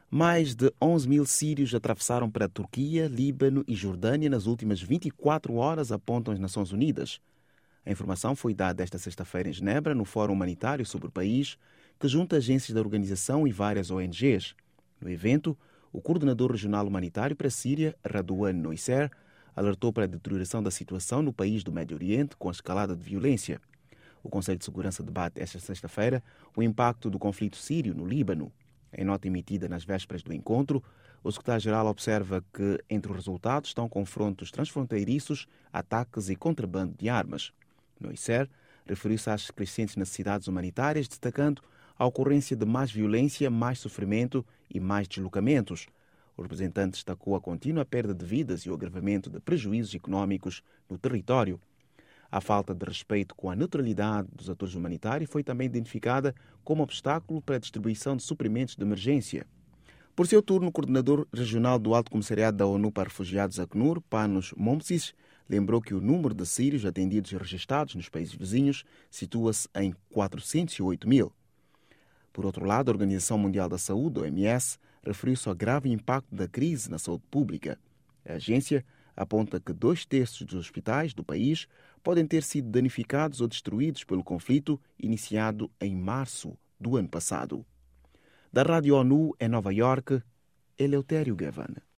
Mais de 11 mil sírios atravessaram para a Turquia, Líbano e Jordânia nas últimas 24 horas, apontam as Nações Unidas. A informação foi dada esta sexta-feira em Genebra, no Fórum Humanitário sobre o país, que junta agências da organização e várias ONGs. No evento, o coordenador regional humanitário para a Síria, Radouan Noisser, alertou para a deterioração da situação no país do Médio Oriente com a escalada de violência. O Conselho de Segurança debate esta sexta-feira o impacto do conflito sírio no Líbano. Em nota emitida nas vésperas do encontro, o secretário-geral observa que entre os resultados estão confrontos transfronteiriços, ataques e contrabando de armas. Noisser referiu-se às crescentes necessidades humanitárias, destacando a ocorrência de mais violência, mais sofrimento e mais deslocamentos. O representante destacou a contínua perda de vidas e o agravamento de prejuízos económicos no território. A falta de respeito com a neutralidade dos atores humanitários foi também identificada como obstáculo para a distribuição de suprimentos de emergência. Por seu turno, o coordenador regional do Alto Comissariado da ONU para Refugiados, ACNUR, Panos Momcis, lembrou que o número de sírios atendidos e registados nos países vizinhos situa-se em 408 mil. Por outro lado, a Organização Mundial da Saúde, OMS, referiu-se ao grave impacto da crise na saúde pública. A agência aponta que 2/3 dos hospitais do país podem ter sido danificados ou destruídos pelo conflito iniciado em março do ano passado. Da Rádio ONU em Nova Iorque, Eleutério Gavan.